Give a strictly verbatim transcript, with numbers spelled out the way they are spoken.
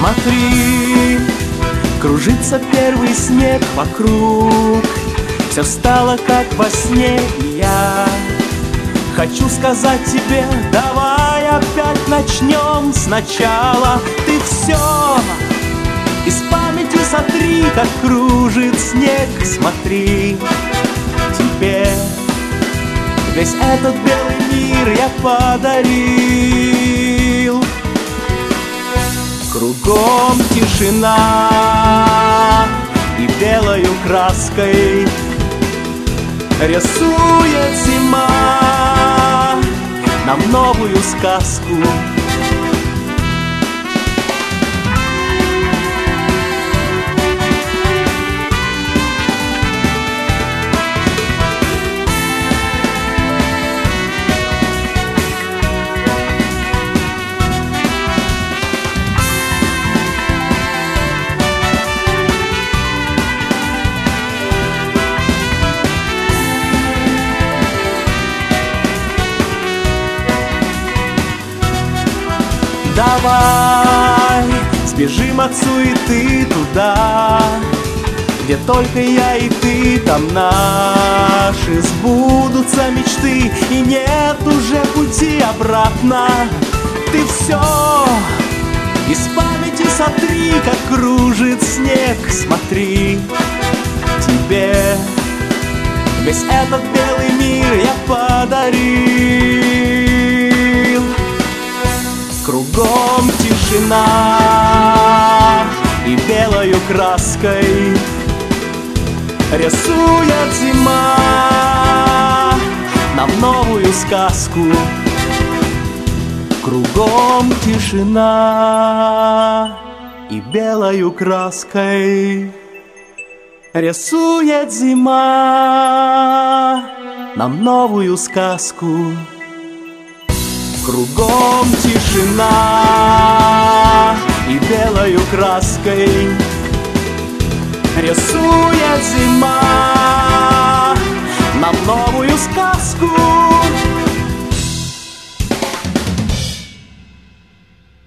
Смотри, кружится первый снег вокруг, все стало как во сне, и я хочу сказать тебе: давай опять начнем сначала. Ты все из памяти сотри, как кружит снег. Смотри, тебе весь этот белый мир я подарил. Кругом тишина, и белою краской рисует зима нам новую сказку. Давай сбежим от суеты туда, где только я и ты. Там наши сбудутся мечты, и нет уже пути обратно. Ты все из памяти сотри, как кружит снег. Смотри, тебе весь этот белый мир я подарил. Кругом тишина, и белою краской рисует зима нам новую сказку. Кругом тишина, и белою краской рисует зима нам новую сказку. Кругом тишина, и белою краской рисует зима